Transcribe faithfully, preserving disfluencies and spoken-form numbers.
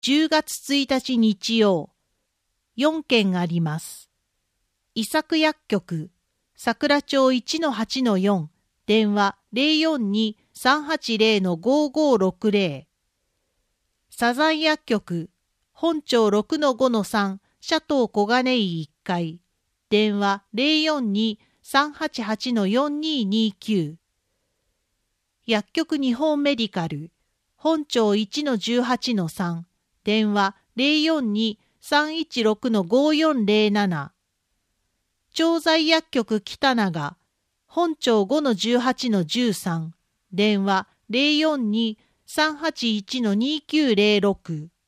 じゅうがつついたち日曜、よんけんあります。伊作薬局、桜町 いちのはちのよん、電話 ゼロよんに さんはちゼロ ごごろくゼロ。サザン薬局、本町 ろくのごのさん、シャトー小金井いっかい、電話 ゼロよんに さんはちはちのよんににきゅう。薬局日本メディカル、本町 いちのじゅうはちのさん、電話 ゼロよんに さんいちろくのごよんゼロなな。調剤薬局北長、本町 ごのじゅうはちのじゅうさん、電話 ゼロよんに さんはちいちのにきゅうゼロろく。